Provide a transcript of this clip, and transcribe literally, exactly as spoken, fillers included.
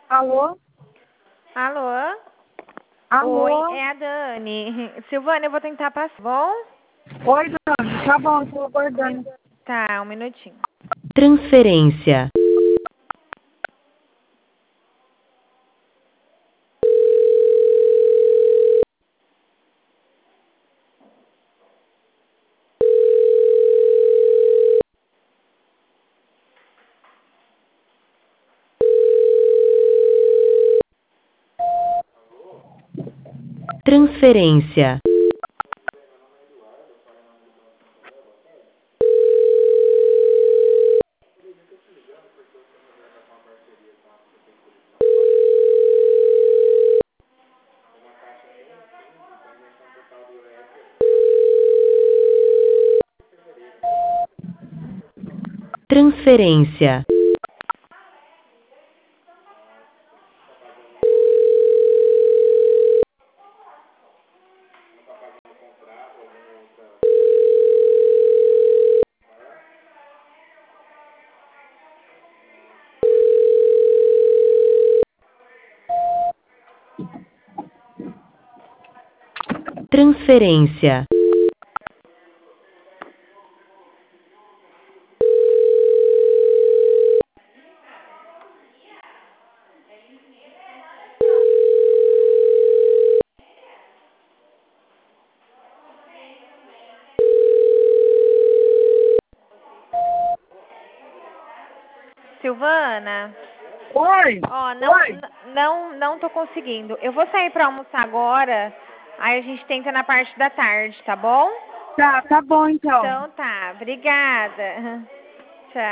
Alô? Alô? Oi, Alô? é a Dani. Silvana, eu vou tentar passar, bom? Oi, Dani. Tá bom, tô aguardando. Tá, um minutinho. Transferência. Transferência. Transferência. Transferência. Silvana? Oi? Ó, não, Oi? n- não, não tô conseguindo. Eu vou sair pra almoçar agora, aí a gente tenta na parte da tarde, tá bom? Tá, tá bom então. Então tá, obrigada.